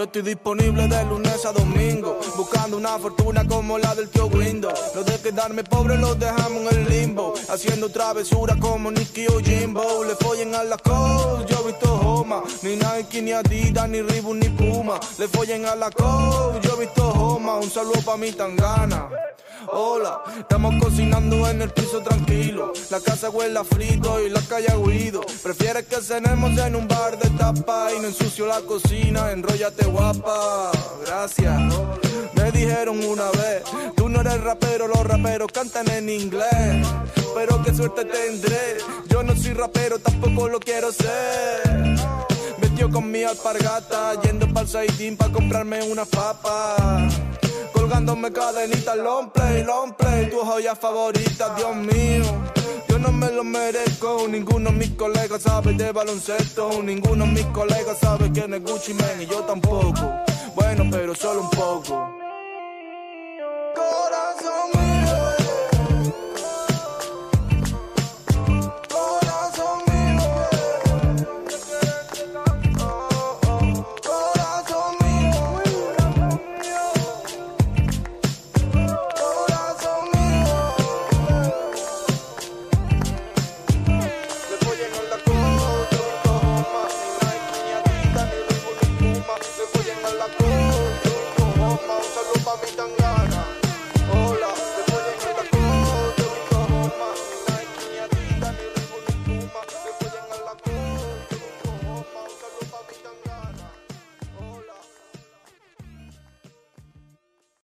Yo estoy disponible de lunes a domingo, buscando una fortuna como la del tío Windows. Lo de quedarme pobre lo dejamos en el limbo, haciendo travesuras como Nicky o Jimbo. Le follen a la Coach, yo he visto Homa, ni Nike, ni Adidas, ni Reebok, ni Puma. Le follen a la Coach, yo he visto Homa. Un saludo pa' mi tangana. Hola, estamos cocinando en el piso tranquilo. La casa huele a frito y la calle a guido. Prefieres que cenemos en un bar de tapa y no ensucio la cocina, enróllate guapa. Gracias. Me dijeron una vez, tú no eres rapero, los raperos cantan en inglés. Pero qué suerte tendré, yo no soy rapero, tampoco lo quiero ser. Vestido con mi alpargata, yendo pa'l Saidín pa' comprarme unas papas. Colgándome cadenita, long play, tu joya favorita, Dios mío. Yo no me lo merezco, ninguno de mis colegas sabe de baloncesto. Ninguno de mis colegas sabe quién es Gucci Mane y yo tampoco. Bueno, pero solo un poco.